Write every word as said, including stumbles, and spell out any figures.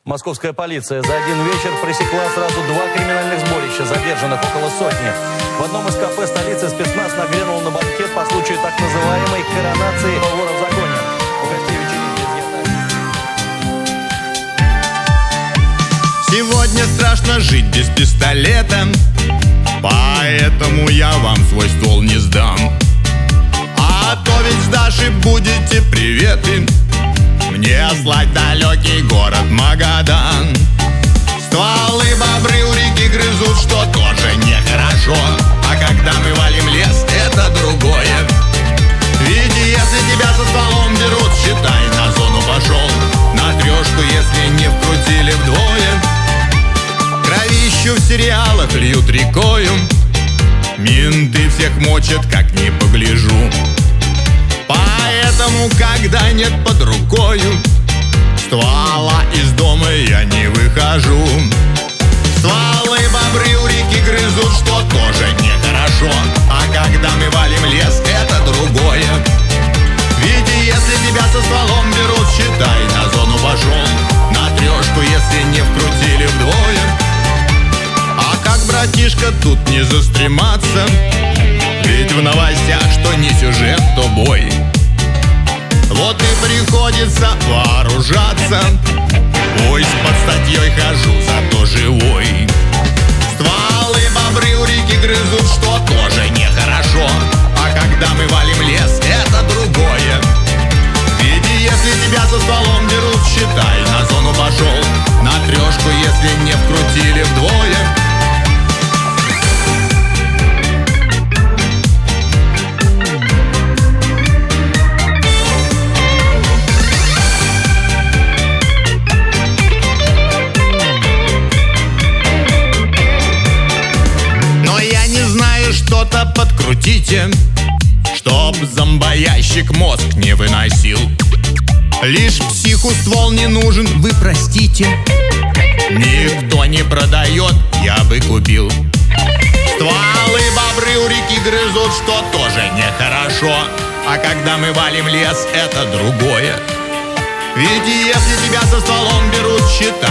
Московская полиция за один вечер пресекла сразу два криминальных сборища, задержанных около сотни. В одном из кафе столицы спецназ нагрянул на банкет по случаю так называемой коронации вора в законе. У гостей вечеринки. Сегодня страшно жить без пистолета, поэтому я вам свой ствол не сдам. А то ведь сдашь и будете приветы мне слать далекий город Магадан. Стволы бобры у реки грызут, что тоже нехорошо. А когда мы валим лес, это другое. Ведь если тебя со стволом берут, считай, на зону пошел. На трешку, если не вкрутили вдвое. Кровищу в сериалах льют рекою, менты всех мочат, как не погляжу. Поэтому, когда нет под рукою ствола, из дома я не выхожу. Стволы бобры у реки грызут, что тоже нехорошо. А когда мы валим лес, это другое. Ведь если тебя со стволом берут, считай, на зону пошел. На трешку, если не вкрутили вдвое. А как, братишка, тут не застрематься? Ведь в новостях, что не сюжет, то бой. Вот и приходится вооружаться. Пусть под статьей хожу, зато живой. Стволы бобры у реки грызут, что тоже нехорошо. А когда мы валим лес, это другое. Ведь если тебя со стволом берут, считай, на зону пошел. На трешку, если не вкрутили вдвое. Что-то подкрутите, чтоб зомбоящик мозг не выносил. Лишь психу ствол не нужен, вы простите. Никто не продает, я бы купил. Стволы бобры у реки грызут, что тоже нехорошо. А когда мы валим лес, это другое. Ведь если тебя со стволом берут, считай,